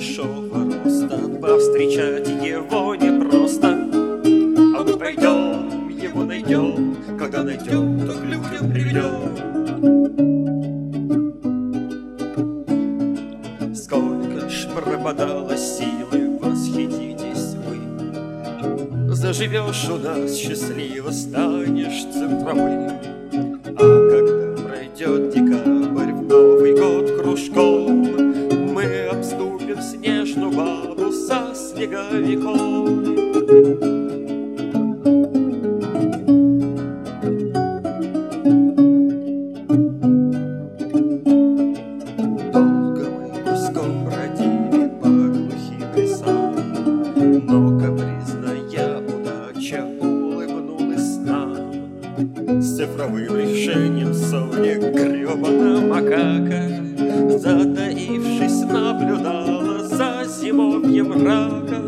большого роста, повстречать его непросто. А мы пойдем, его найдем, когда найдем, то к людям приведем. Сколько ж пропадало силы, восхититесь вы. Заживешь у нас счастливо, станешь центровым. А когда пройдет декабрь, в Новый год кружком мы обступим снежную бабу со снеговиком. Долго мы куском бродили по глухим лесам, но капризная удача улыбнулась нам. С цифровым решением Соня гребаная макака, затаившись, наблюдала за зимовьем рака.